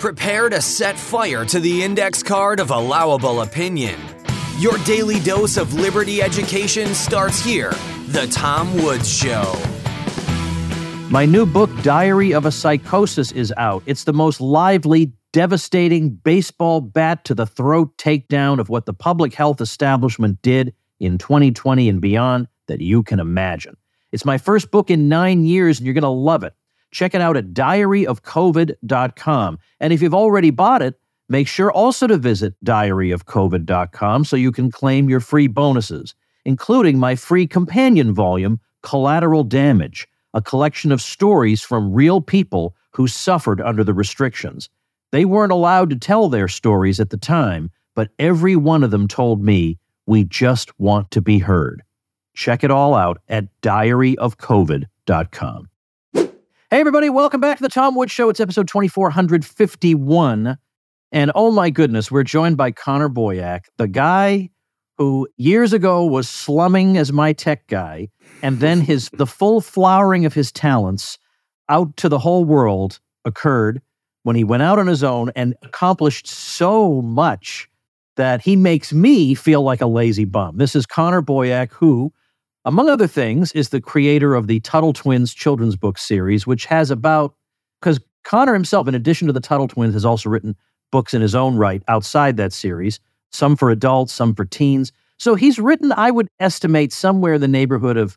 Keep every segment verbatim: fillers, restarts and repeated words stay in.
Prepare to set fire to the index card of allowable opinion. Your daily dose of liberty education starts here. The Tom Woods Show. My new book, Diary of a Psychosis, is out. It's the most lively, devastating baseball bat to the throat takedown of what the public health establishment did in twenty twenty and beyond that you can imagine. It's my first book in nine years, and you're going to love it. Check it out at diary of covid dot com. And if you've already bought it, make sure also to visit diary of covid dot com so you can claim your free bonuses, including my free companion volume, Collateral Damage, a collection of stories from real people who suffered under the restrictions. They weren't allowed to tell their stories at the time, but every one of them told me, we just want to be heard. Check it all out at diary of covid dot com. Hey, everybody, welcome back to the Tom Woods Show. It's episode twenty-four fifty-one. And oh my goodness, we're joined by Connor Boyack, the guy who years ago was slumming as my tech guy, and then his the full flowering of his talents out to the whole world occurred when he went out on his own and accomplished so much that he makes me feel like a lazy bum. This is Connor Boyack, who, among other things, is the creator of the Tuttle Twins children's book series, which has about, because Connor himself, in addition to the Tuttle Twins, has also written books in his own right outside that series, some for adults, some for teens. So he's written, I would estimate, somewhere in the neighborhood of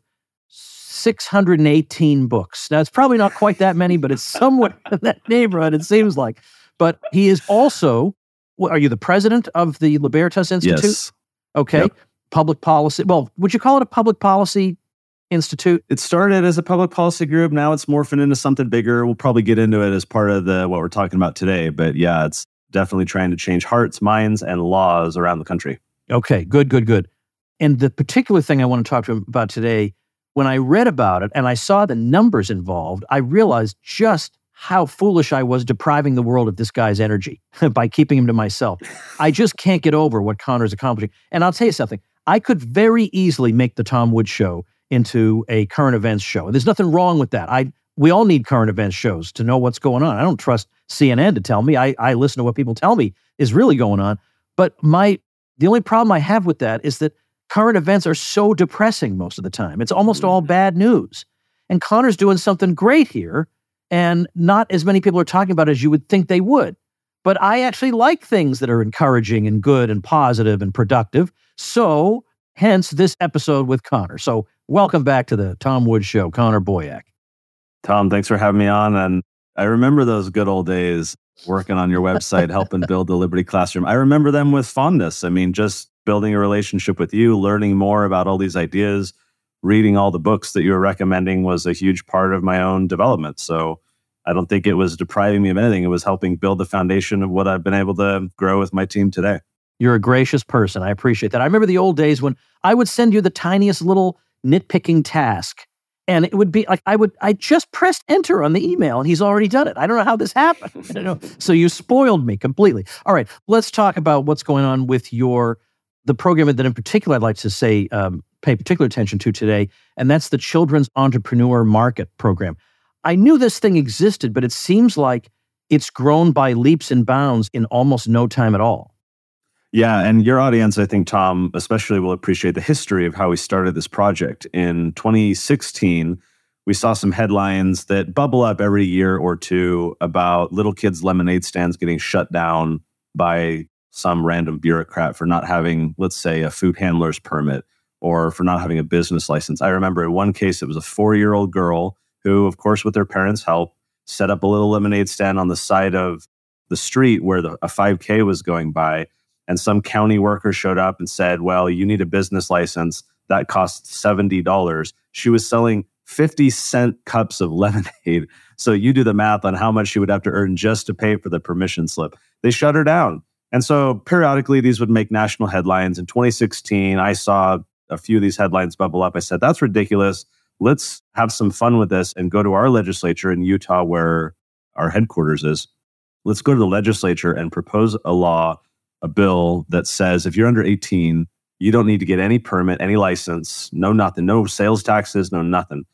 six hundred eighteen books. Now, it's probably not quite that many, but it's somewhere in that neighborhood, it seems like. But he is also, well, are you the president of the Libertas Institute? Yes. Okay. Yep. Public policy. Well, would you call it a public policy institute? It started as a public policy group. Now it's morphing into something bigger. We'll probably get into it as part of the what we're talking about today. But yeah, it's definitely trying to change hearts, minds, and laws around the country. Okay, good, good, good. And the particular thing I want to talk to him about today, when I read about it and I saw the numbers involved, I realized just how foolish I was depriving the world of this guy's energy by keeping him to myself. I just can't get over what Connor's accomplishing. And I'll tell you something. I could very easily make the Tom Woods Show into a current events show. And there's nothing wrong with that. I we all need current events shows to know what's going on. I don't trust C N N to tell me. I, I listen to what people tell me is really going on. But my the only problem I have with that is that current events are so depressing most of the time. It's almost all bad news. And Connor's doing something great here, and not as many people are talking about it as you would think they would. But I actually like things that are encouraging and good and positive and productive. So, hence this episode with Connor. So, welcome back to the Tom Woods Show, Connor Boyack. Tom, thanks for having me on. And I remember those good old days working on your website, helping build the Liberty Classroom. I remember them with fondness. I mean, just building a relationship with you, learning more about all these ideas, reading all the books that you were recommending was a huge part of my own development. So I don't think it was depriving me of anything. It was helping build the foundation of what I've been able to grow with my team today. You're a gracious person. I appreciate that. I remember the old days when I would send you the tiniest little nitpicking task, and it would be like I would I just pressed enter on the email, and he's already done it. I don't know how this happened. I don't know. So you spoiled me completely. All right, let's talk about what's going on with your the program that in particular I'd like to say um, pay particular attention to today, and that's the Children's Entrepreneur Market Program. I knew this thing existed, but it seems like it's grown by leaps and bounds in almost no time at all. Yeah, and your audience, I think, Tom, especially will appreciate the history of how we started this project. In twenty sixteen, we saw some headlines that bubble up every year or two about little kids' lemonade stands getting shut down by some random bureaucrat for not having, let's say, a food handler's permit or for not having a business license. I remember in one case, it was a four-year-old girl who, of course, with their parents' help, set up a little lemonade stand on the side of the street where the, a five K was going by. And some county worker showed up and said, well, you need a business license. That costs seventy dollars. She was selling fifty cent cups of lemonade. So you do the math on how much she would have to earn just to pay for the permission slip. They shut her down. And so periodically, these would make national headlines. In twenty sixteen, I saw a few of these headlines bubble up. I said, that's ridiculous. Let's have some fun with this and go to our legislature in Utah, where our headquarters is. Let's go to the legislature and propose a law, a bill that says if you're under eighteen, you don't need to get any permit, any license, no nothing, no sales taxes, no nothing.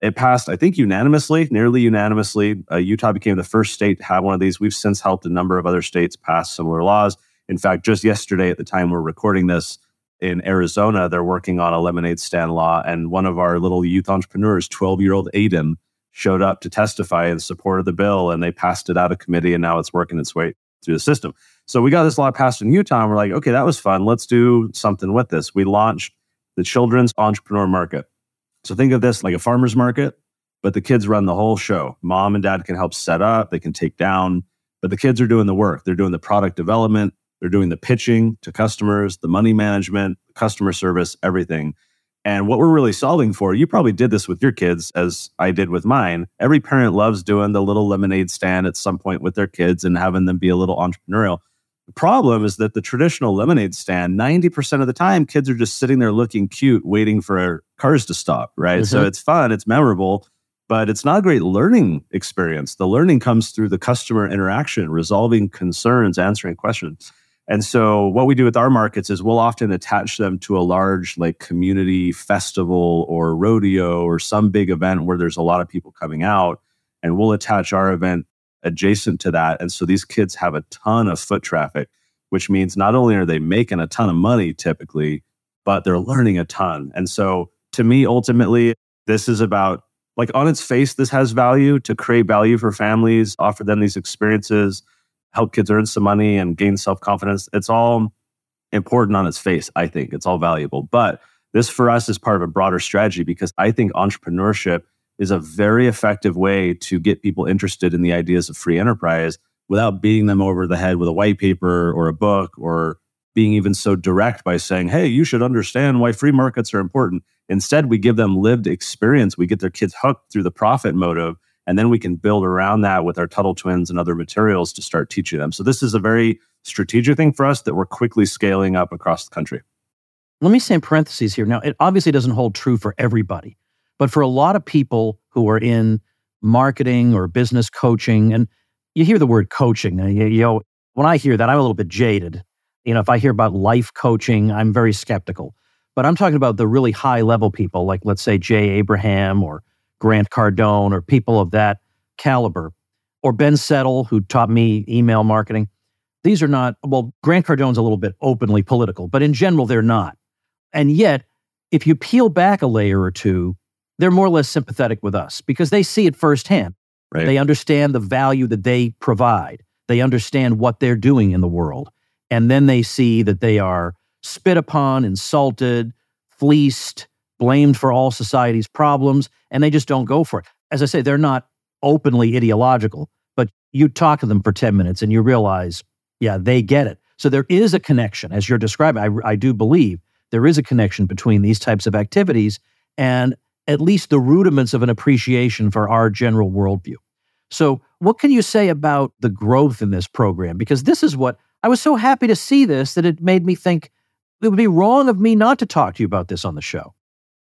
It passed, I think, unanimously, nearly unanimously. Uh, Utah became the first state to have one of these. We've since helped a number of other states pass similar laws. In fact, just yesterday, at the time we're recording this, in Arizona, they're working on a lemonade stand law. And one of our little youth entrepreneurs, twelve-year-old Aiden, showed up to testify in support of the bill, and they passed it out of committee, and now it's working its way through the system. So we got this law passed in Utah, and we're like, okay, that was fun. Let's do something with this. We launched the Children's Entrepreneur Market. So think of this like a farmer's market, but the kids run the whole show. Mom and dad can help set up, they can take down, but the kids are doing the work. They're doing the product development, they're doing the pitching to customers, the money management, customer service, everything. And what we're really solving for, you probably did this with your kids as I did with mine. Every parent loves doing the little lemonade stand at some point with their kids and having them be a little entrepreneurial. The problem is that the traditional lemonade stand, ninety percent of the time, kids are just sitting there looking cute, waiting for cars to stop, right? Mm-hmm. So it's fun, it's memorable, but it's not a great learning experience. The learning comes through the customer interaction, resolving concerns, answering questions. And so what we do with our markets is we'll often attach them to a large like community festival or rodeo or some big event where there's a lot of people coming out, and we'll attach our event adjacent to that. And so these kids have a ton of foot traffic, which means not only are they making a ton of money typically, but they're learning a ton. And so to me, ultimately, this is about, like on its face, this has value to create value for families, offer them these experiences, help kids earn some money and gain self-confidence. It's all important on its face, I think. It's all valuable. But this for us is part of a broader strategy because I think entrepreneurship is a very effective way to get people interested in the ideas of free enterprise without beating them over the head with a white paper or a book or being even so direct by saying, hey, you should understand why free markets are important. Instead, we give them lived experience. We get their kids hooked through the profit motive, and then we can build around that with our Tuttle Twins and other materials to start teaching them. So this is a very strategic thing for us that we're quickly scaling up across the country. Let me say in parentheses here. Now, it obviously doesn't hold true for everybody, but for a lot of people who are in marketing or business coaching, and you hear the word coaching, you, you know, when I hear that, I'm a little bit jaded. You know, if I hear about life coaching, I'm very skeptical. But I'm talking about the really high level people, like let's say Jay Abraham or Grant Cardone or people of that caliber, or Ben Settle, who taught me email marketing. These are not, well, Grant Cardone's a little bit openly political, but in general, they're not. And yet, if you peel back a layer or two, they're more or less sympathetic with us because they see it firsthand. Right. They understand the value that they provide. They understand what they're doing in the world. And then they see that they are spit upon, insulted, fleeced, blamed for all society's problems, and they just don't go for it. As I say, they're not openly ideological, but you talk to them for ten minutes and you realize, yeah, they get it. So there is a connection, as you're describing. I, I do believe there is a connection between these types of activities and at least the rudiments of an appreciation for our general worldview. So what can you say about the growth in this program? Because this is what, I was so happy to see this that it made me think it would be wrong of me not to talk to you about this on the show.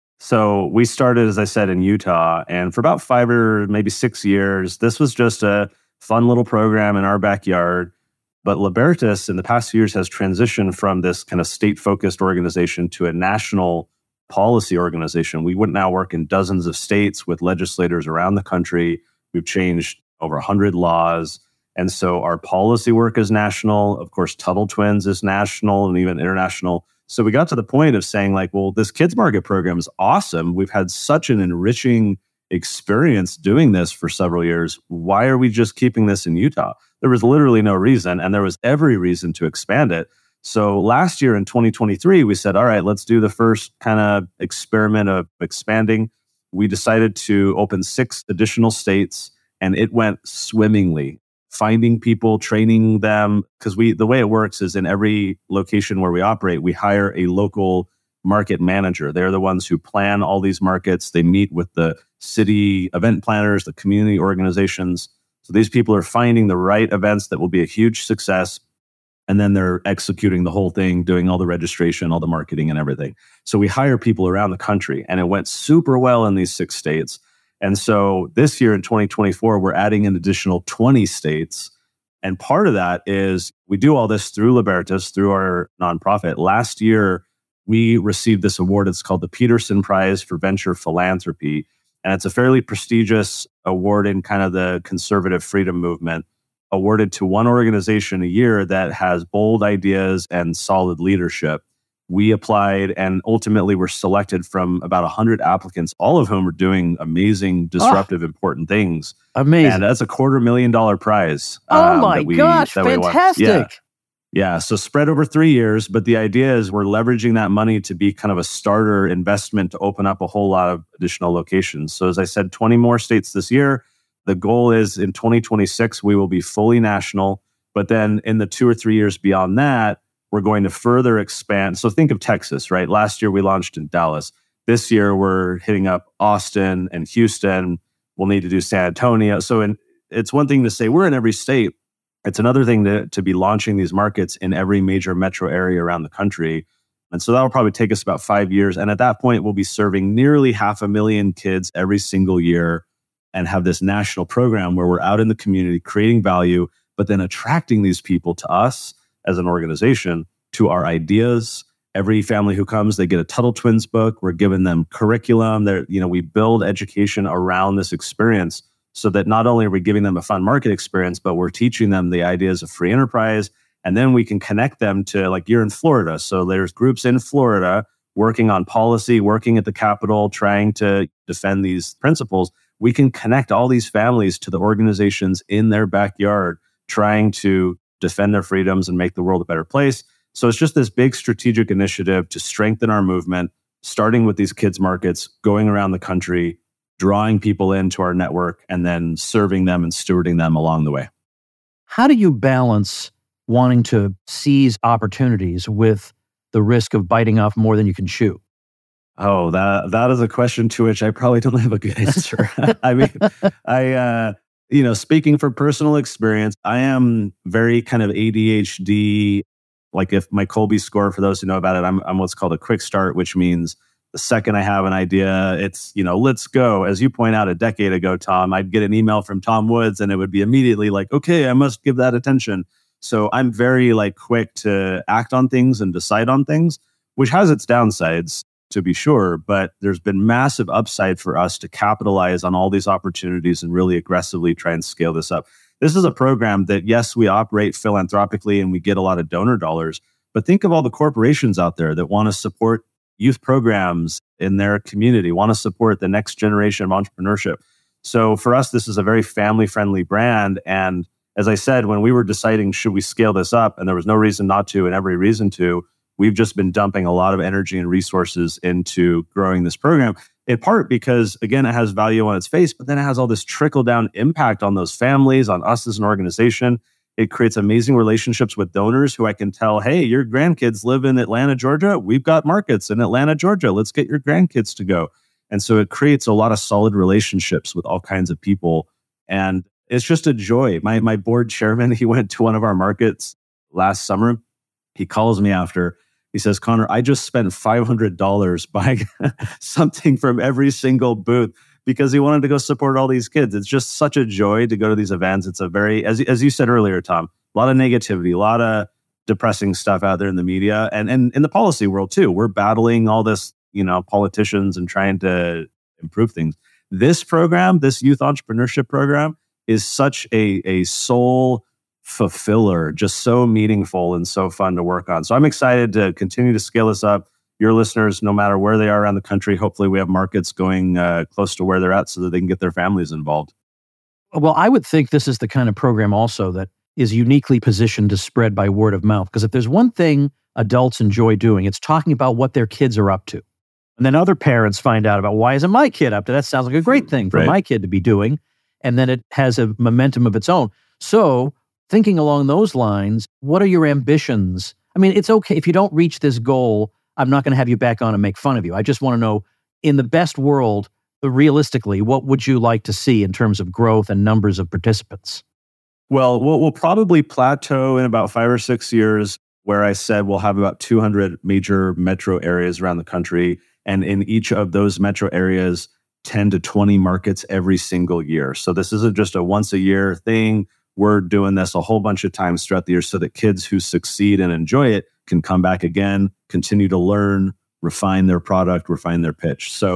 So we started, as I said, in Utah, and for about five or maybe six years, this was just a fun little program in our backyard. But Libertas in the past few years has transitioned from this kind of state-focused organization to a national policy organization. We would now work in dozens of states with legislators around the country. We've changed over one hundred laws. And so our policy work is national. Of course, Tuttle Twins is national and even international. So we got to the point of saying like, well, this kids market program is awesome. We've had such an enriching experience doing this for several years. Why are we just keeping this in Utah? There was literally no reason, and there was every reason to expand it. So last year in twenty twenty-three, we said, all right, let's do the first kind of experiment of expanding. We decided to open six additional states, and it went swimmingly. Finding people, training them, because we the way it works is in every location where we operate, we hire a local market manager. They're the ones who plan all these markets. They meet with the city event planners, the community organizations. So these people are finding the right events that will be a huge success, and then they're executing the whole thing, doing all the registration, all the marketing and everything. So we hire people around the country, and it went super well in these six states. And so this year in twenty twenty-four, we're adding an additional twenty states. And part of that is we do all this through Libertas, through our nonprofit. Last year, we received this award. It's called the Peterson Prize for Venture Philanthropy. And it's a fairly prestigious award in kind of the conservative freedom movement, awarded to one organization a year that has bold ideas and solid leadership. We applied and ultimately were selected from about one hundred applicants, all of whom are doing amazing, disruptive, oh, important things. Amazing. And that's a quarter million dollar prize. Oh um, my we, gosh, fantastic. Yeah. yeah, so spread over three years. But the idea is we're leveraging that money to be kind of a starter investment to open up a whole lot of additional locations. So as I said, twenty more states this year. The goal is in twenty twenty-six, we will be fully national. But then in the two or three years beyond that, we're going to further expand. So think of Texas, right? Last year we launched in Dallas. This year we're hitting up Austin and Houston. We'll need to do San Antonio. So in, it's one thing to say we're in every state. It's another thing to, to be launching these markets in every major metro area around the country. And so that'll probably take us about five years. And at that point, we'll be serving nearly half a million kids every single year and have this national program where we're out in the community creating value, but then attracting these people to us as an organization, to our ideas. Every family who comes, they get a Tuttle Twins book. We're giving them curriculum. They're, you know, we build education around this experience so that not only are we giving them a fun market experience, but we're teaching them the ideas of free enterprise. And then we can connect them to, like, you're in Florida. So there's groups in Florida working on policy, working at the Capitol, trying to defend these principles. We can connect all these families to the organizations in their backyard, trying to defend their freedoms and make the world a better place. So it's just this big strategic initiative to strengthen our movement, starting with these kids markets, going around the country, drawing people into our network, and then serving them and stewarding them along the way. How do you balance wanting to seize opportunities with the risk of biting off more than you can chew? Oh, that that is a question to which I probably don't have a good answer. I mean, I... Uh, You know, speaking from personal experience, I am very kind of A D H D. Like, if my Kolbe score, for those who know about it, I'm, I'm what's called a quick start, which means the second I have an idea, it's, you know, let's go. As you point out, a decade ago, Tom, I'd get an email from Tom Woods and it would be immediately like, okay, I must give that attention. So I'm very like quick to act on things and decide on things, which has its downsides, to be sure, but there's been massive upside for us to capitalize on all these opportunities and really aggressively try and scale this up. This is a program that, yes, we operate philanthropically and we get a lot of donor dollars, but think of all the corporations out there that want to support youth programs in their community, want to support the next generation of entrepreneurship. So for us, this is a very family-friendly brand. And as I said, when we were deciding, should we scale this up, and there was no reason not to and every reason to, we've just been dumping a lot of energy and resources into growing this program, in part because, again, it has value on its face, but then it has all this trickle-down impact on those families, on us as an organization. It creates amazing relationships with donors who I can tell, hey, your grandkids live in Atlanta, Georgia. We've got markets in Atlanta, Georgia. Let's get your grandkids to go. And so it creates a lot of solid relationships with all kinds of people. And it's just a joy. My, my board chairman, he went to one of our markets last summer. He calls me after. He says, Connor, I just spent five hundred dollars buying something from every single booth because he wanted to go support all these kids. It's just such a joy to go to these events. It's a very, as, as you said earlier, Tom, a lot of negativity, a lot of depressing stuff out there in the media and, and in the policy world too. We're battling all this, you know, politicians and trying to improve things. This program, this youth entrepreneurship program, is such a, a soul fulfiller, just so meaningful and so fun to work on. So I'm excited to continue to scale this up. Your listeners, no matter where they are around the country, hopefully we have markets going uh, close to where they're at so that they can get their families involved. Well, I would think this is the kind of program also that is uniquely positioned to spread by word of mouth. Because if there's one thing adults enjoy doing, it's talking about what their kids are up to. And then other parents find out about, why isn't my kid up to that? Sounds like a great thing for right. my kid to be doing. And then it has a momentum of its own. So thinking along those lines, what are your ambitions? I mean, it's okay if you don't reach this goal, I'm not going to have you back on and make fun of you. I just want to know, in the best world, realistically, what would you like to see in terms of growth and numbers of participants? Well, we'll, we'll probably plateau in about five or six years, where I said we'll have about two hundred major metro areas around the country. And in each of those metro areas, ten to twenty markets every single year. So this isn't just a once a year thing. We're doing this a whole bunch of times throughout the year so that kids who succeed and enjoy it can come back again, continue to learn, refine their product, refine their pitch. So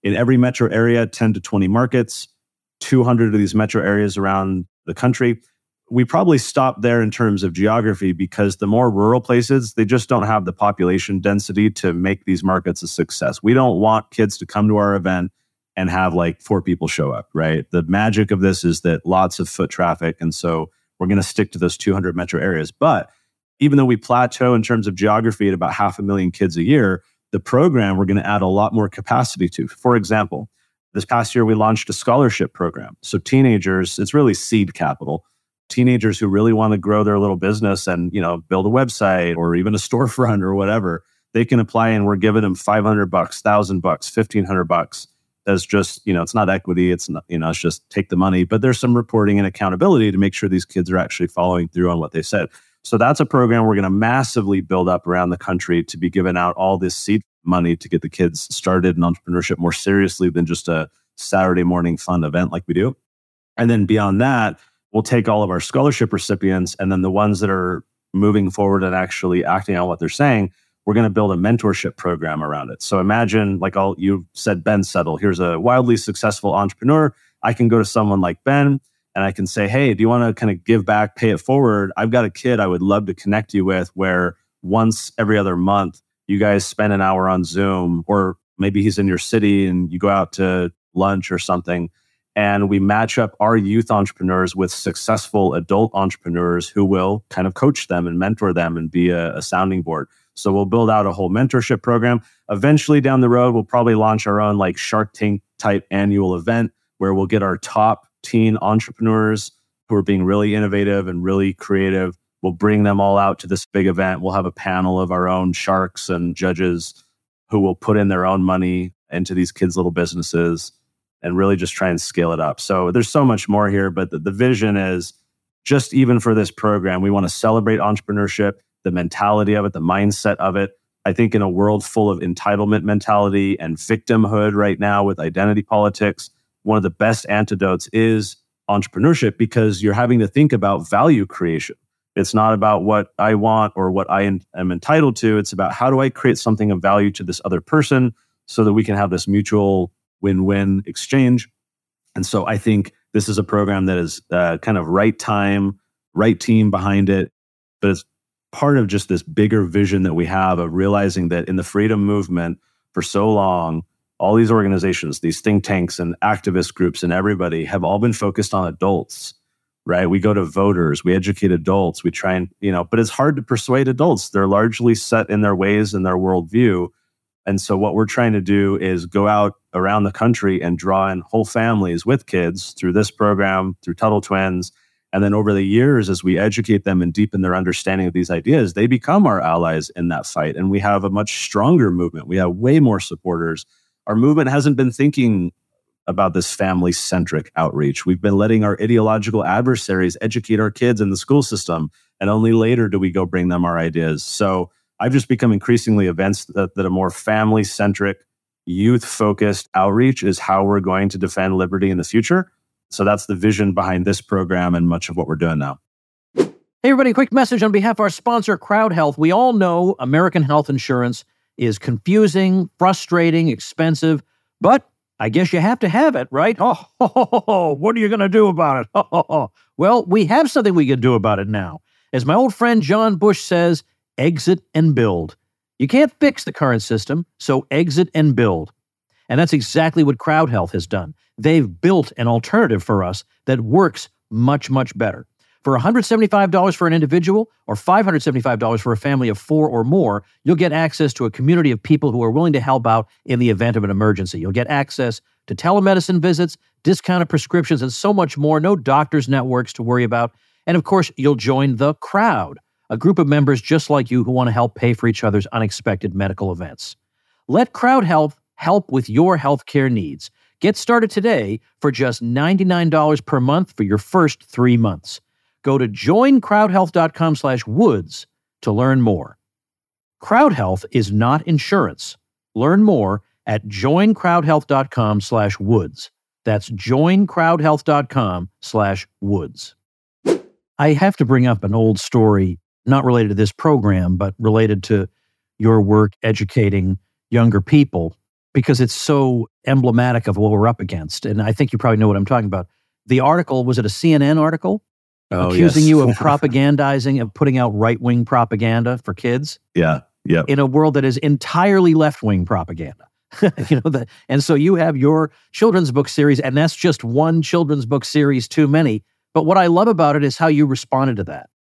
in every metro area, ten to twenty markets, two hundred of these metro areas around the country. We probably stop there in terms of geography because the more rural places, they just don't have the population density to make these markets a success. We don't want kids to come to our event and have like four people show up, right? The magic of this is that lots of foot traffic. And so we're going to stick to those two hundred metro areas. But even though we plateau in terms of geography at about half a million kids a year, the program we're going to add a lot more capacity to. For example, this past year we launched a scholarship program. So teenagers, it's really seed capital. Teenagers who really want to grow their little business and, you know, build a website or even a storefront or whatever, they can apply and we're giving them five hundred bucks, one thousand bucks, fifteen hundred bucks as just, you know, it's not equity. It's not, you know, it's just take the money, but there's some reporting and accountability to make sure these kids are actually following through on what they said. So that's a program we're going to massively build up around the country to be giving out all this seed money to get the kids started in entrepreneurship more seriously than just a Saturday morning fun event like we do. And then beyond that, we'll take all of our scholarship recipients and then the ones that are moving forward and actually acting on what they're saying, we're going to build a mentorship program around it. So imagine, like all you said, Ben Settle, here's a wildly successful entrepreneur. I can go to someone like Ben and I can say, hey, do you want to kind of give back, pay it forward? I've got a kid I would love to connect you with where once every other month, you guys spend an hour on Zoom, or maybe he's in your city and you go out to lunch or something. And we match up our youth entrepreneurs with successful adult entrepreneurs who will kind of coach them and mentor them and be a, a sounding board. So we'll build out a whole mentorship program. Eventually down the road, we'll probably launch our own like Shark Tank type annual event where we'll get our top teen entrepreneurs who are being really innovative and really creative. We'll bring them all out to this big event. We'll have a panel of our own sharks and judges who will put in their own money into these kids' little businesses and really just try and scale it up. So there's so much more here, but the, the vision is just even for this program, we want to celebrate entrepreneurship, the mentality of it, the mindset of it. I think in a world full of entitlement mentality and victimhood right now with identity politics, one of the best antidotes is entrepreneurship because you're having to think about value creation. It's not about what I want or what I am entitled to. It's about how do I create something of value to this other person so that we can have this mutual win-win exchange. And so I think this is a program that is uh, kind of right time, right team behind it, but it's part of just this bigger vision that we have of realizing that in the freedom movement for so long, all these organizations, these think tanks and activist groups and everybody have all been focused on adults, right? We go to voters, we educate adults, we try and, you know, but it's hard to persuade adults. They're largely set in their ways and their worldview. And so what we're trying to do is go out around the country and draw in whole families with kids through this program, through Tuttle Twins. And then over the years, as we educate them and deepen their understanding of these ideas, they become our allies in that fight. And we have a much stronger movement. We have way more supporters. Our movement hasn't been thinking about this family-centric outreach. We've been letting our ideological adversaries educate our kids in the school system. And only later do we go bring them our ideas. So I've just become increasingly convinced that, that a more family-centric, youth-focused outreach is how we're going to defend liberty in the future. So that's the vision behind this program and much of what we're doing now. Hey, everybody, quick message on behalf of our sponsor, Crowd Health. We all know American health insurance is confusing, frustrating, expensive, but I guess you have to have it, right? Oh, ho, ho, ho, what are you going to do about it? Ho, ho, ho. Well, we have something we can do about it now. As my old friend John Bush says, exit and build. You can't fix the current system, so exit and build. And that's exactly what Crowd Health has done. They've built an alternative for us that works much, much better. For one hundred seventy-five dollars for an individual or five hundred seventy-five dollars for a family of four or more, you'll get access to a community of people who are willing to help out in the event of an emergency. You'll get access to telemedicine visits, discounted prescriptions, and so much more. No doctors' networks to worry about. And of course, you'll join the crowd, a group of members just like you who want to help pay for each other's unexpected medical events. Let Crowd Health help with your healthcare needs. Get started today for just ninety-nine dollars per month for your first three months. Go to join crowdhealth.com slash woods to learn more. Crowd Health is not insurance. Learn more at joincrowdhealth.com slash woods. That's joincrowdhealth.com slash woods. I have to bring up an old story, not related to this program, but related to your work educating younger people, because it's so emblematic of what we're up against. And I think you probably know what I'm talking about. The article, was it a C N N article? Oh, accusing yes. you of propagandizing, of putting out right-wing propaganda for kids? Yeah, yeah. In a world that is entirely left-wing propaganda. you know, the, and so you have your children's book series, and that's just one children's book series too many. But what I love about it is how you responded to that.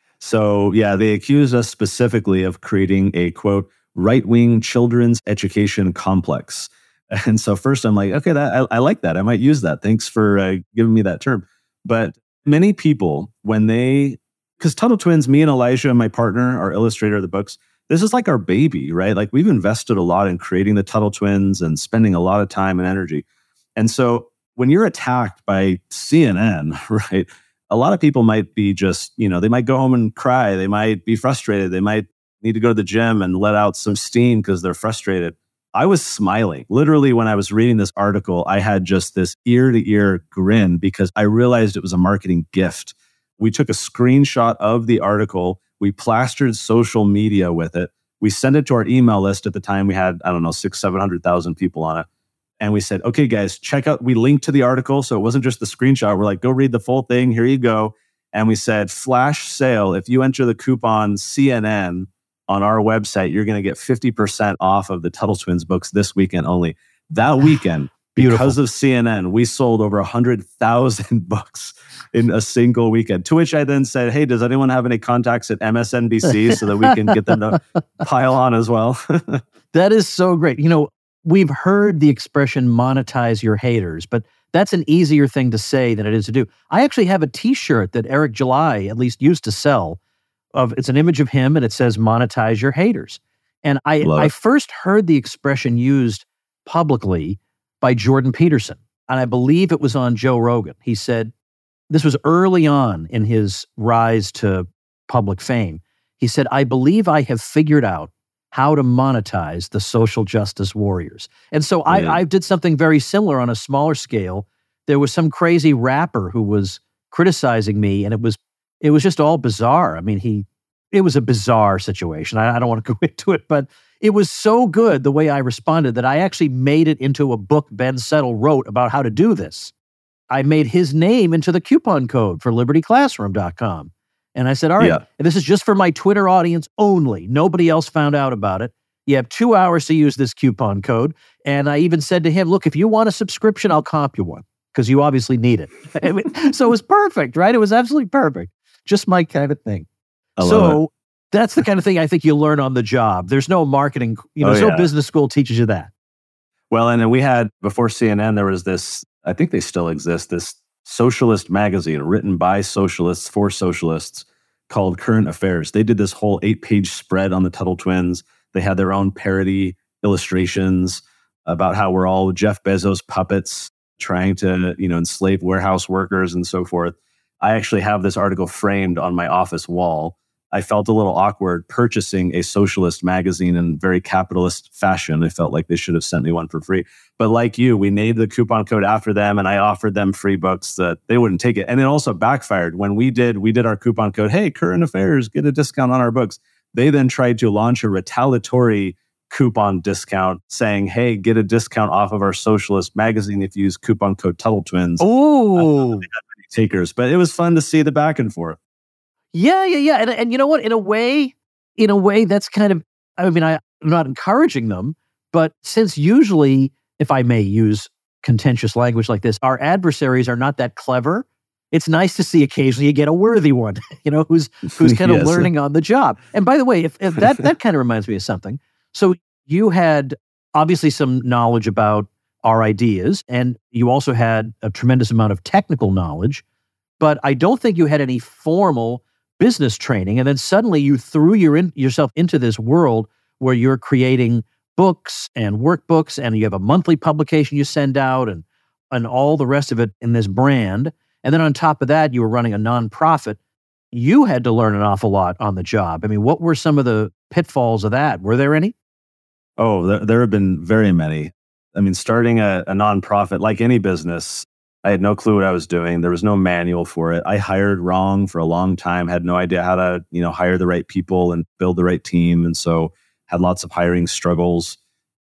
So, yeah, they accused us specifically of creating a, quote, right-wing children's education complex. And so first I'm like, okay, that I, I like that. I might use that. Thanks for uh, giving me that term. But many people, when they, because Tuttle Twins, me and Elijah, my partner, our illustrator of the books, this is like our baby, right? Like we've invested a lot in creating the Tuttle Twins and spending a lot of time and energy. And so when you're attacked by C N N, right, a lot of people might be just, you know, they might go home and cry. They might be frustrated. They might need to go to the gym and let out some steam because they're frustrated. I was smiling. Literally, when I was reading this article, I had just this ear-to-ear grin because I realized it was a marketing gift. We took a screenshot of the article. We plastered social media with it. We sent it to our email list. At the time, we had, I don't know, six, seven hundred thousand people on it. And we said, okay, guys, check out. We linked to the article. So it wasn't just the screenshot. We're like, go read the full thing. Here you go. And we said, flash sale. If you enter the coupon C N N on our website, you're going to get fifty percent off of the Tuttle Twins books this weekend only. That weekend, because of C N N, we sold over one hundred thousand books in a single weekend. To which I then said, hey, does anyone have any contacts at M S N B C so that we can get them to pile on as well? That is so great. You know, we've heard the expression monetize your haters, but that's an easier thing to say than it is to do. I actually have a t-shirt that Eric July at least used to sell. Of it's an image of him and it says monetize your haters. And I, I first heard the expression used publicly by Jordan Peterson. And I believe it was on Joe Rogan. He said, this was early on in his rise to public fame. He said, I believe I have figured out how to monetize the social justice warriors. And so I, I did something very similar on a smaller scale. There was some crazy rapper who was criticizing me, and it was It was just all bizarre. I mean, he, it was a bizarre situation. I, I don't want to go into it, but it was so good the way I responded that I actually made it into a book Ben Settle wrote about how to do this. I made his name into the coupon code for liberty classroom dot com. And I said, all right, yeah. this is just for my Twitter audience only. Nobody else found out about it. You have two hours to use this coupon code. And I even said to him, look, if you want a subscription, I'll comp you one because you obviously need it. I mean, so it was perfect, right? It was absolutely perfect. Just my kind of thing. I love so it. That's the kind of thing I think you learn on the job. There's no marketing, you know, oh, there's yeah. no business school teaches you that. Well, and then we had, before C N N, there was this, I think they still exist, this socialist magazine written by socialists for socialists called Current Affairs. They did this whole eight-page spread on the Tuttle Twins. They had their own parody illustrations about how we're all Jeff Bezos puppets trying to, you know, enslave warehouse workers and so forth. I actually have this article framed on my office wall. I felt a little awkward purchasing a socialist magazine in very capitalist fashion. I felt like they should have sent me one for free. But like you, we named the coupon code after them, and I offered them free books that they wouldn't take it. And it also backfired. When we did, we did our coupon code, hey, Current Affairs, get a discount on our books. They then tried to launch a retaliatory coupon discount saying, hey, get a discount off of our socialist magazine if you use coupon code Tuttle Twins. Oh, takers, but it was fun to see the back and forth. Yeah, yeah, yeah. And, and you know what? In a way, in a way, that's kind of, I mean, I, I'm not encouraging them, but since usually, if I may use contentious language like this, our adversaries are not that clever, it's nice to see occasionally you get a worthy one, you know, who's who's kind of yes. learning on the job. And by the way, if, if that, that kind of reminds me of something. So you had obviously some knowledge about our ideas, and you also had a tremendous amount of technical knowledge, but I don't think you had any formal business training. And then suddenly you threw your in, yourself into this world where you're creating books and workbooks, and you have a monthly publication you send out, and and all the rest of it in this brand. And then on top of that, you were running a nonprofit. You had to learn an awful lot on the job. I mean, what were some of the pitfalls of that? Were there any? Oh, there, there have been very many. I mean, starting a, a nonprofit, like any business, I had no clue what I was doing. There was no manual for it. I hired wrong for a long time, had no idea how to, you know, hire the right people and build the right team. And so had lots of hiring struggles.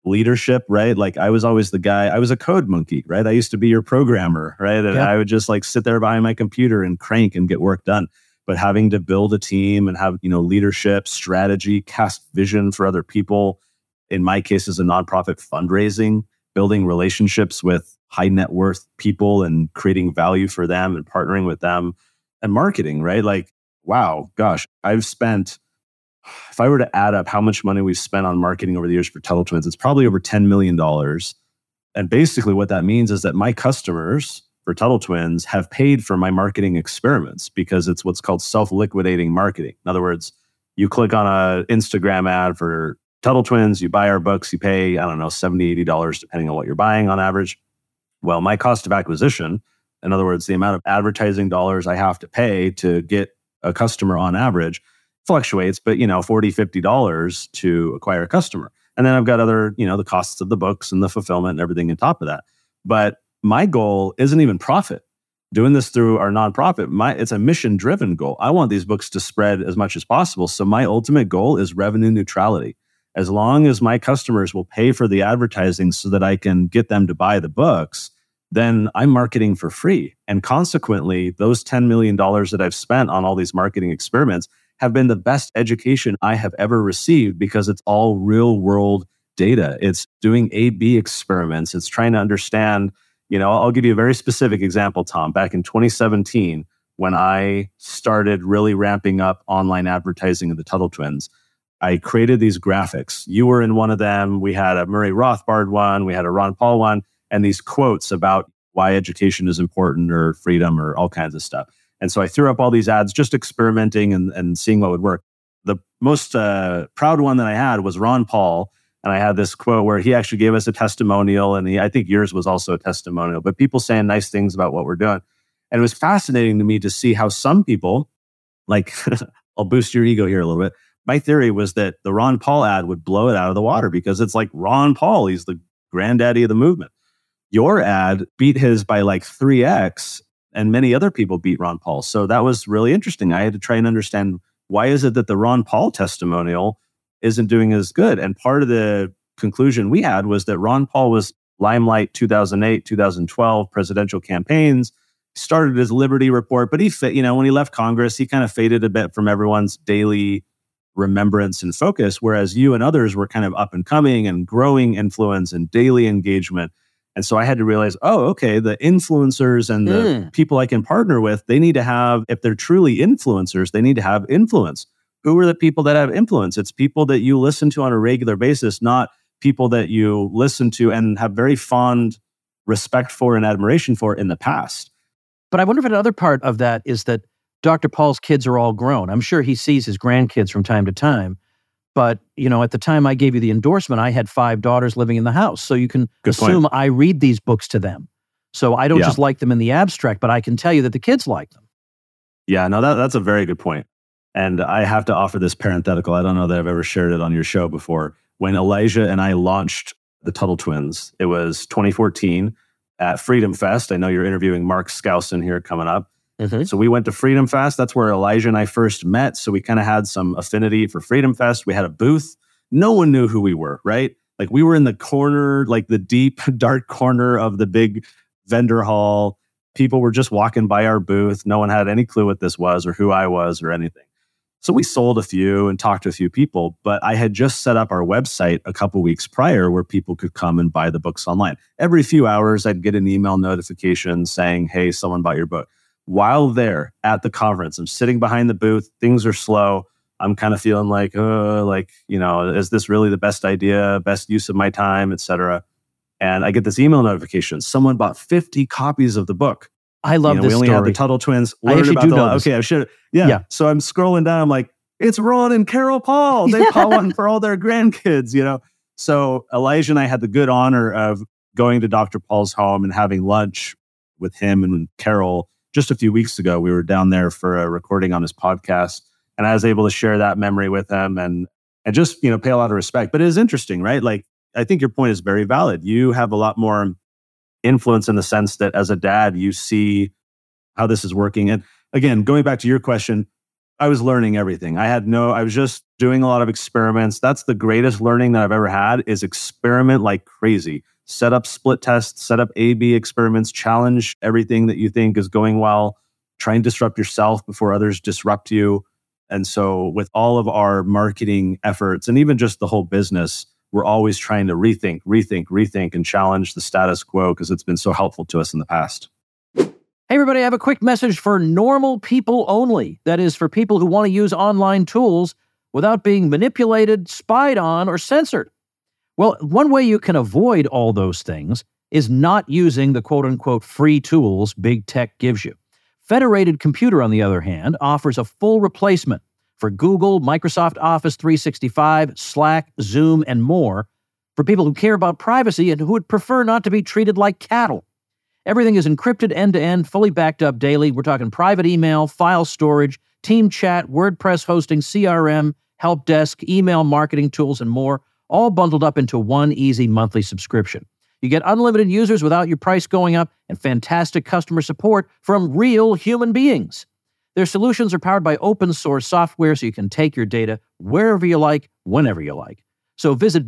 leadership, right? Like I was always the guy, I was a code monkey, right? I used to be your programmer, right? And Yeah. I would just like sit there behind my computer and crank and get work done. But having to build a team and have, you know, leadership, strategy, cast vision for other people, in my case as a nonprofit, fundraising, building relationships with high net worth people and creating value for them and partnering with them, and marketing, right? Like, wow, gosh, I've spent, if I were to add up how much money we've spent on marketing over the years for Tuttle Twins, it's probably over ten million dollars. And basically what that means is that my customers for Tuttle Twins have paid for my marketing experiments because it's what's called self-liquidating marketing. In other words, you click on an Instagram ad for Tuttle Twins, you buy our books, you pay, I don't know, seventy dollars, eighty dollars, depending on what you're buying on average. Well, my cost of acquisition, in other words, the amount of advertising dollars I have to pay to get a customer on average fluctuates, but you know, forty dollars, fifty dollars to acquire a customer. And then I've got other, you know, the costs of the books and the fulfillment and everything on top of that. But my goal isn't even profit. Doing this through our nonprofit, my it's a mission-driven goal. I want these books to spread as much as possible. So my ultimate goal is revenue neutrality. As long as my customers will pay for the advertising so that I can get them to buy the books, then I'm marketing for free. And consequently, those ten million dollars that I've spent on all these marketing experiments have been the best education I have ever received because it's all real world data. It's doing A B experiments. It's trying to understand, you know, I'll give you a very specific example, Tom. Back in twenty seventeen, when I started really ramping up online advertising of the Tuttle Twins, I created these graphics. You were in one of them. We had a Murray Rothbard one. We had a Ron Paul one. And these quotes about why education is important or freedom or all kinds of stuff. And so I threw up all these ads, just experimenting and, and seeing what would work. The most uh, proud one that I had was Ron Paul. And I had this quote where he actually gave us a testimonial. And he, I think yours was also a testimonial, but people saying nice things about what we're doing. And it was fascinating to me to see how some people, like, I'll boost your ego here a little bit. My theory was that the Ron Paul ad would blow it out of the water because it's like Ron Paul. He's the granddaddy of the movement. Your ad beat his by like three X, and many other people beat Ron Paul. So that was really interesting. I had to try and understand, why is it that the Ron Paul testimonial isn't doing as good? And part of the conclusion we had was that Ron Paul was limelight two thousand eight, two thousand twelve presidential campaigns, started his Liberty Report, but he, you know, when he left Congress, he kind of faded a bit from everyone's daily remembrance and focus, whereas you and others were kind of up and coming and growing influence and daily engagement. And so I had to realize, oh, okay, the influencers and the mm. people I can partner with, they need to have, if they're truly influencers, they need to have influence. Who are the people that have influence? It's people that you listen to on a regular basis, not people that you listen to and have very fond respect for and admiration for in the past. But I wonder if another part of that is that Doctor Paul's kids are all grown. I'm sure he sees his grandkids from time to time. But, you know, at the time I gave you the endorsement, I had five daughters living in the house. So you can Good assume point. I read these books to them. So I don't yeah. just like them in the abstract, but I can tell you that the kids like them. Yeah, no, that, that's a very good point. And I have to offer this parenthetical. I don't know that I've ever shared it on your show before. When Elijah and I launched the Tuttle Twins, it was twenty fourteen at Freedom Fest. I know you're interviewing Mark Skousen here coming up. Mm-hmm. So we went to Freedom Fest. That's where Elijah and I first met. So we kind of had some affinity for Freedom Fest. We had a booth. No one knew who we were, right? Like we were in the corner, like the deep, dark corner of the big vendor hall. People were just walking by our booth. No one had any clue what this was or who I was or anything. So we sold a few and talked to a few people, but I had just set up our website a couple weeks prior where people could come and buy the books online. Every few hours, I'd get an email notification saying, hey, someone bought your book. While there at the conference, I'm sitting behind the booth. Things are slow. I'm kind of feeling like, uh, like, you know, is this really the best idea, best use of my time, et cetera? And I get this email notification. Someone bought fifty copies of the book. I love you know, this we only story. had the Tuttle Twins. I actually do the, know this. Okay, I should. Yeah. yeah. So I'm scrolling down. I'm like, it's Ron and Carol Paul. They bought one for all their grandkids, you know? So Elijah and I had the good honor of going to Doctor Paul's home and having lunch with him and Carol. Just a few weeks ago, we were down there for a recording on his podcast, and I was able to share that memory with him and and just, you know, pay a lot of respect. But it is interesting, right? Like, I think your point is very valid. You have a lot more influence in the sense that as a dad, you see how this is working. And again, going back to your question, I was learning everything. I had no, I was just doing a lot of experiments. That's the greatest learning that I've ever had, is experiment like crazy. Set up split tests, set up A B experiments, challenge everything that you think is going well, try and disrupt yourself before others disrupt you. And so with all of our marketing efforts and even just the whole business, we're always trying to rethink, rethink, rethink, and challenge the status quo because it's been so helpful to us in the past. Hey, everybody, I have a quick message for normal people only. That is, for people who want to use online tools without being manipulated, spied on, or censored. Well, one way you can avoid all those things is not using the quote-unquote free tools big tech gives you. Federated Computer, on the other hand, offers a full replacement for Google, Microsoft Office three sixty-five, Slack, Zoom, and more for people who care about privacy and who would prefer not to be treated like cattle. Everything is encrypted end-to-end, fully backed up daily. We're talking private email, file storage, team chat, WordPress hosting, C R M, help desk, email marketing tools, and more, all bundled up into one easy monthly subscription. You get unlimited users without your price going up and fantastic customer support from real human beings. Their solutions are powered by open source software so you can take your data wherever you like, whenever you like. So visit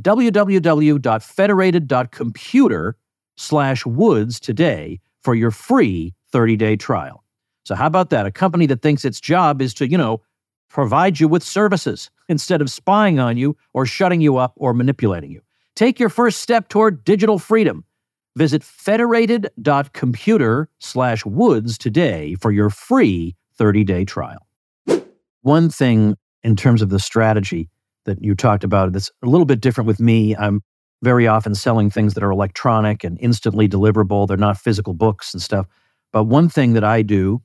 www.federated.computer slash woods today for your free thirty-day trial. So how about that? A company that thinks its job is to, you know, provide you with services instead of spying on you or shutting you up or manipulating you. Take your first step toward digital freedom. Visit federated.computer slash woods today for your free thirty-day trial. One thing in terms of the strategy that you talked about that's a little bit different with me, I'm very often selling things that are electronic and instantly deliverable. They're not physical books and stuff. But one thing that I do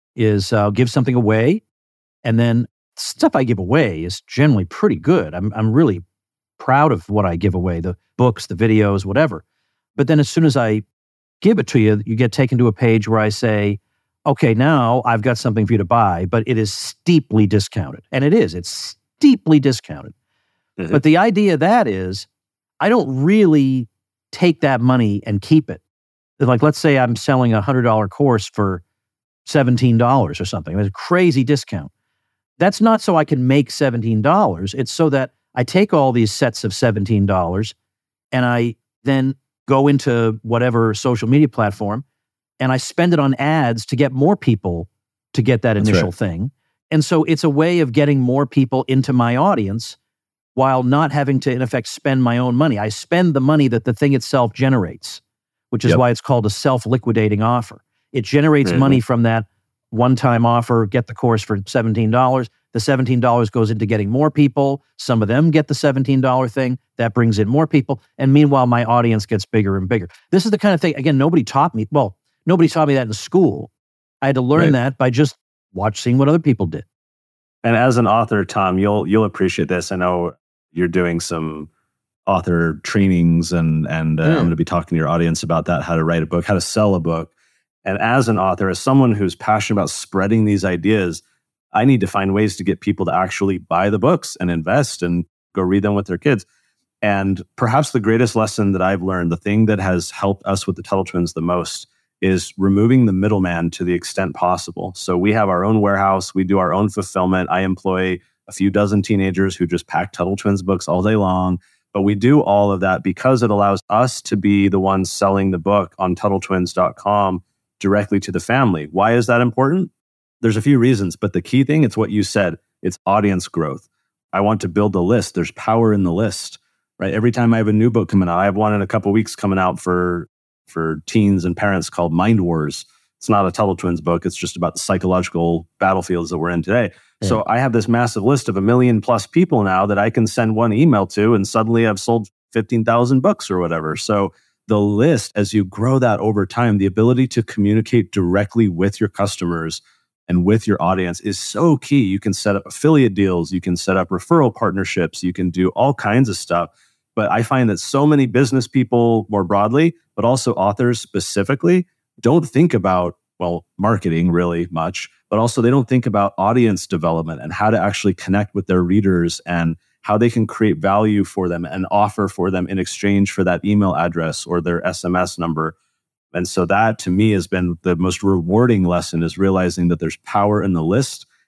is uh, give something away, and then stuff I give away is generally pretty good. I'm I'm really proud of what I give away, the books, the videos, whatever. But then as soon as I give it to you, you get taken to a page where I say, okay, now I've got something for you to buy, but it is steeply discounted. And it is, it's steeply discounted. Mm-hmm. But the idea of that is, I don't really take that money and keep it. Like, let's say I'm selling a one hundred dollars course for seventeen dollars or something. It's a crazy discount. That's not so I can make seventeen dollars. It's so that I take all these sets of seventeen dollars and I then go into whatever social media platform and I spend it on ads to get more people to get that That's initial right. thing. And so it's a way of getting more people into my audience while not having to, in effect, spend my own money. I spend the money that the thing itself generates, which is Yep. why it's called a self-liquidating offer. It generates Mm-hmm. money from that one-time offer, get the course for seventeen dollars. The seventeen dollars goes into getting more people. Some of them get the seventeen dollars thing. That brings in more people. And meanwhile, my audience gets bigger and bigger. This is the kind of thing, again, nobody taught me. Well, nobody taught me that in school. I had to learn Right. that by just watching what other people did. And as an author, Tom, you'll you'll appreciate this. I know you're doing some author trainings, and and uh, Mm. I'm going to be talking to your audience about that, how to write a book, how to sell a book. And as an author, as someone who's passionate about spreading these ideas, I need to find ways to get people to actually buy the books and invest and go read them with their kids. And perhaps the greatest lesson that I've learned, the thing that has helped us with the Tuttle Twins the most, is removing the middleman to the extent possible. So we have our own warehouse. We do our own fulfillment. I employ a few dozen teenagers who just pack Tuttle Twins books all day long. But we do all of that because it allows us to be the ones selling the book on Tuttle Twins dot com directly to the family. Why is that important? There's a few reasons, but the key thing, it's what you said. It's audience growth. I want to build a list. There's power in the list, right? Every time I have a new book coming out, I have one in a couple of weeks coming out for for teens and parents called Mind Wars. It's not a Tuttle Twins book. It's just about the psychological battlefields that we're in today. Yeah. So I have this massive list of a million plus people now that I can send one email to, and suddenly I've sold fifteen thousand books or whatever. So the list, as you grow that over time, the ability to communicate directly with your customers and with your audience is so key. You can set up affiliate deals. You can set up referral partnerships. You can do all kinds of stuff. But I find that so many business people more broadly, but also authors specifically, don't think about, well, marketing really much, but also they don't think about audience development and how to actually connect with their readers and how they can create value for them and offer for them in exchange for that email address or their S M S number. And so that to me has been the most rewarding lesson, is realizing that there's power in the list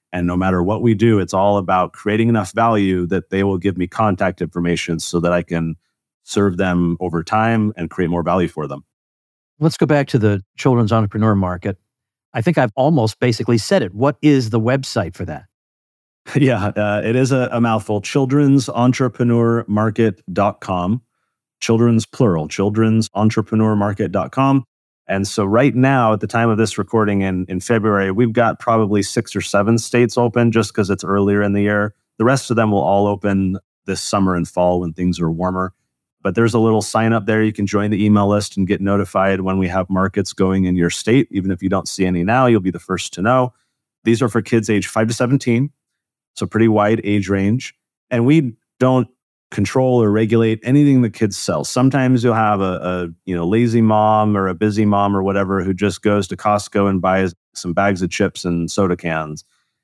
And no matter what we do, it's all about creating enough value that they will give me contact information so that I can serve them over time and create more value for them. Let's go back to the children's entrepreneur market. I think I've almost basically said it. What is the website for that? Yeah, uh, it is a, a mouthful. children's entrepreneur market dot com. Children's plural, children's entrepreneur market dot com. And so right now, at the time of this recording in, in February, we've got probably six or seven states open just because it's earlier in the year. The rest of them will all open this summer and fall when things are warmer. But there's a little sign up there. You can join the email list and get notified when we have markets going in your state. Even if you don't see any now, you'll be the first to know. These are for kids age five to seventeen. So pretty wide age range. And we don't control or regulate anything the kids sell. Sometimes you'll have a, a you know lazy mom or a busy mom or whatever who just goes to Costco and buys some bags of chips and soda cans.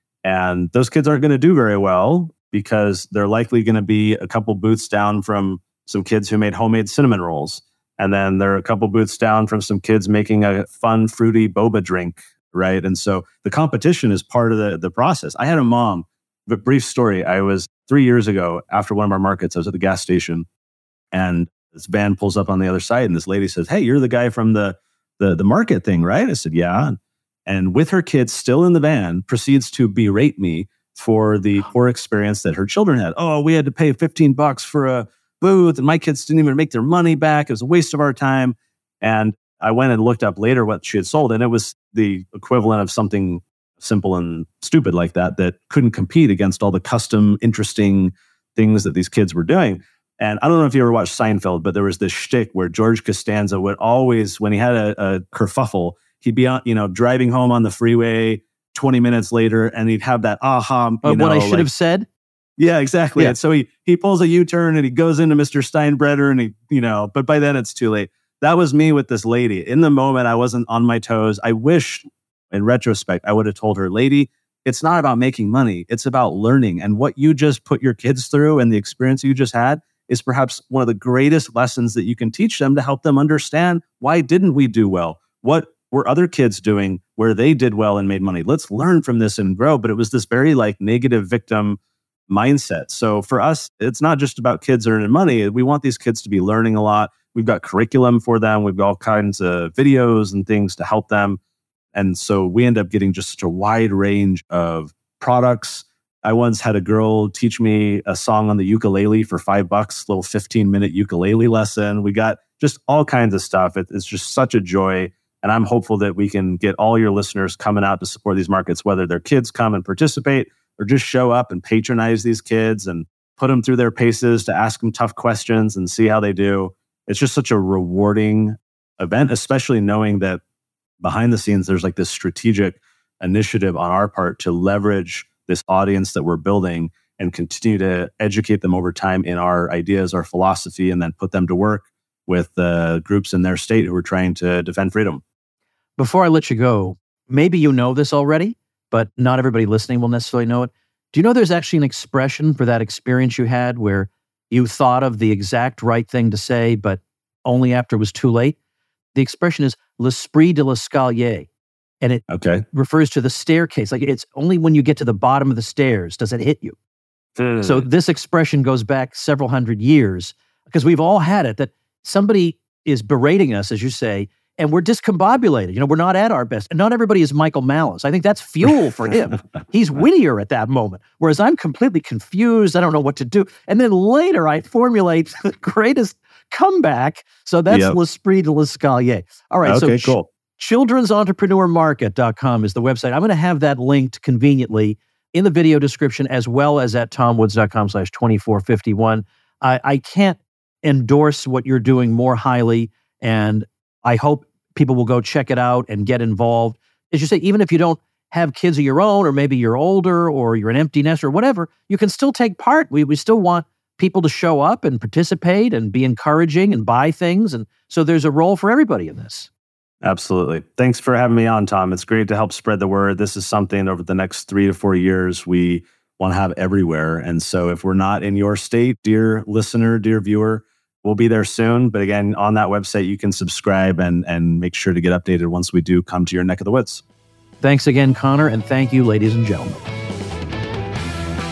And those kids aren't going to do very well because they're likely going to be a couple booths down from some kids who made homemade cinnamon rolls. And then they're a couple booths down from some kids making a fun, fruity boba drink, right? And so the competition is part of the, the process. I had a mom, a brief story. I was three years ago after one of our markets, I was at the gas station and this van pulls up on the other side and this lady says, "Hey, you're the guy from the, the, the market thing, right?" I said, "Yeah." And with her kids still in the van, proceeds to berate me for the poor experience that her children had. "Oh, we had to pay fifteen bucks for a booth and my kids didn't even make their money back. It was a waste of our time." And I went and looked up later what she had sold, and it was the equivalent of something simple and stupid like that, that couldn't compete against all the custom, interesting things that these kids were doing. And I don't know if you ever watched Seinfeld, but there was this shtick where George Costanza would always, when he had a, a kerfuffle, he'd be on, you know, driving home on the freeway twenty minutes later, and he'd have that aha. You But know, what I should like, have said? Yeah, exactly. Yeah. And so he he pulls a U-turn and he goes into Mister Steinbrenner and he, you know, but by then it's too late. That was me with this lady. In the moment, I wasn't on my toes. I wish, in retrospect, I would have told her, "Lady, it's not about making money. It's about learning. And what you just put your kids through and the experience you just had is perhaps one of the greatest lessons that you can teach them to help them understand why didn't we do well? What were other kids doing where they did well and made money? Let's learn from this and grow." But it was this very like negative victim mindset. So for us, it's not just about kids earning money. We want these kids to be learning a lot. We've got curriculum for them. We've got all kinds of videos and things to help them. And so we end up getting just such a wide range of products. I once had a girl teach me a song on the ukulele for five bucks, little fifteen minute ukulele lesson. We got just all kinds of stuff. It, it's just such a joy. And I'm hopeful that we can get all your listeners coming out to support these markets, whether their kids come and participate or just show up and patronize these kids and put them through their paces to ask them tough questions and see how they do. It's just such a rewarding event, especially knowing that behind the scenes, there's like this strategic initiative on our part to leverage this audience that we're building and continue to educate them over time in our ideas, our philosophy, and then put them to work with uh, groups in their state who are trying to defend freedom. Before I let you go, maybe you know this already, but not everybody listening will necessarily know it. Do you know there's actually an expression for that experience you had where you thought of the exact right thing to say, but only after it was too late? The expression is l'esprit de l'escalier, and it Okay. refers to the staircase. Like it's only when you get to the bottom of the stairs does it hit you. Mm. So this expression goes back several hundred years because we've all had it, that somebody is berating us, as you say, and we're discombobulated. You know, we're not at our best. And not everybody is Michael Malice. I think that's fuel for him. He's wittier at that moment, whereas I'm completely confused. I don't know what to do. And then later I formulate the greatest comeback. So that's Yep. l'esprit de l'escalier. All right. Okay, so cool. children's entrepreneur market dot com is the website. I'm going to have that linked conveniently in the video description as well as at tomwoods.com slash 2451. I, I can't endorse what you're doing more highly, and I hope people will go check it out and get involved. As you say, even if you don't have kids of your own, or maybe you're older or you're an empty nester or whatever, you can still take part. We we still want people to show up and participate and be encouraging and buy things. And so there's a role for everybody in this. Absolutely. Thanks for having me on, Tom. It's great to help spread the word. This is something over the next three to four years we want to have everywhere. And so if we're not in your state, dear listener, dear viewer, we'll be there soon. But again, on that website, you can subscribe and, and make sure to get updated once we do come to your neck of the woods. Thanks again, Connor, and thank you, ladies and gentlemen.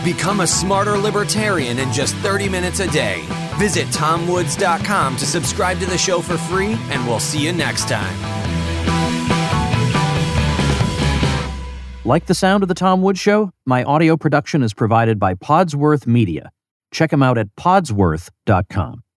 Become a smarter libertarian in just thirty minutes a day. Visit tom woods dot com to subscribe to the show for free, and we'll see you next time. Like the sound of The Tom Woods Show? My audio production is provided by Podsworth Media. Check them out at podsworth dot com.